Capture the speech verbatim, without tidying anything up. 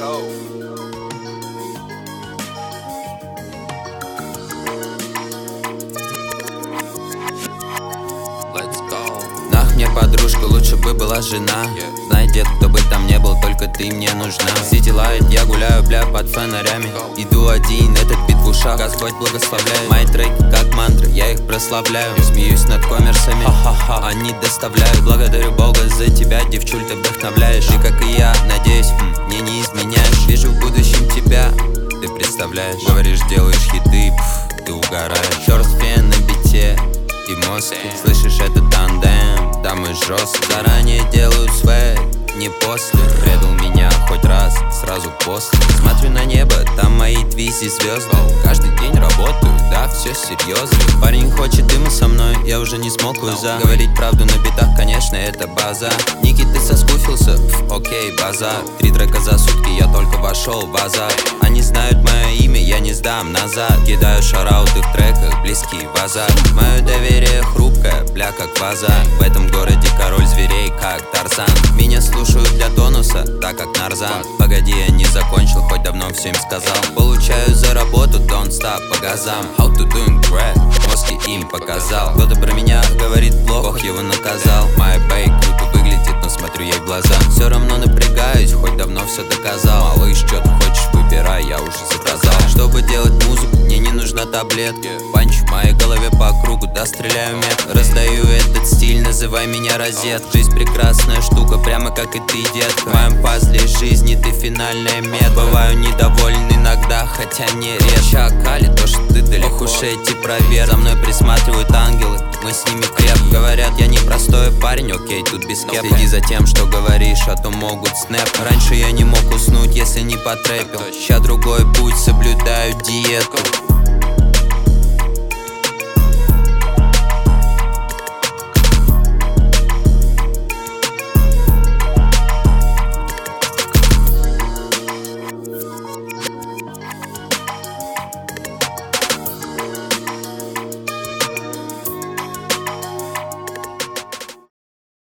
Let's go. Нах мне подружка, лучше бы была жена. Знай, дед, кто бы там не был, только ты мне нужна. Сити лайт, я гуляю, бля, под фонарями. Иду один, этот бит в ушах, Господь благословляет. Мои треки как мантры, я их прославляю. Смеюсь над коммерсами, ха-ха-ха, они доставляют. Благодарю Бога за тебя, девчуль, ты вдохновляешь. И как и я, надеюсь, хм, мне не изменяешь. Вижу в будущем тебя, ты представляешь. Говоришь, делаешь хиты, пф, ты угораешь. Черт фен на бите и мозг, слышишь, это тандем, да мы жестко. Заранее делаю свэг, не после. Предал меня хоть раз, сразу после. Смотрю на небо, там мои твизи звезды. Каждый день работаю, да, все серьезно. Парень хочет дыма со мной, я уже не смог за. Говорить правду на битах, конечно, это база. Ники, ты соскучился? Пф, окей, базар. Три трека за сутки, я только вошел в азарт. Они знают мое имя, я не сдам назад. Кидаю шарауты в треках, близкий в азарт. Мое доверие хрупкое, бля, как ваза. В этом городе король зверей, как Тарзан. Меня слушают для тонуса, так как Нарзан. Погоди, я не закончил, хоть давно все им сказал. Получаю за работу, don't stop по газам. How to doing great, мозги им показал. Кто-то про меня говорит плохо, Бог его наказал. My bake круто выглядит, но смотрю ей в глаза. Все равно напрягаюсь, хоть давно все доказал. Малыш, что ты хочешь, выбирай, я уже заказал. Чтобы делать музыку, мне не нужна таблетка. Панч в моей голове по кругу, да стреляю мет. Раздаю этот стиль, называй меня розет. Жизнь прекрасная штука, прямо как и ты, детка. В моем пазле жизни ты финальная мета. Бываю недоволен иногда, хотя не редко. Чакали то, что ты далеко, ох уж эти проверки. За мной присматривают ангелы, мы с ними крепко. Говорят, я не простой парень, окей, тут без кепки. Следи за тем, что говоришь, а то могут снэп. Раньше я не мог уснуть, если не потрепил. Ща другой путь, соблюдаю диету.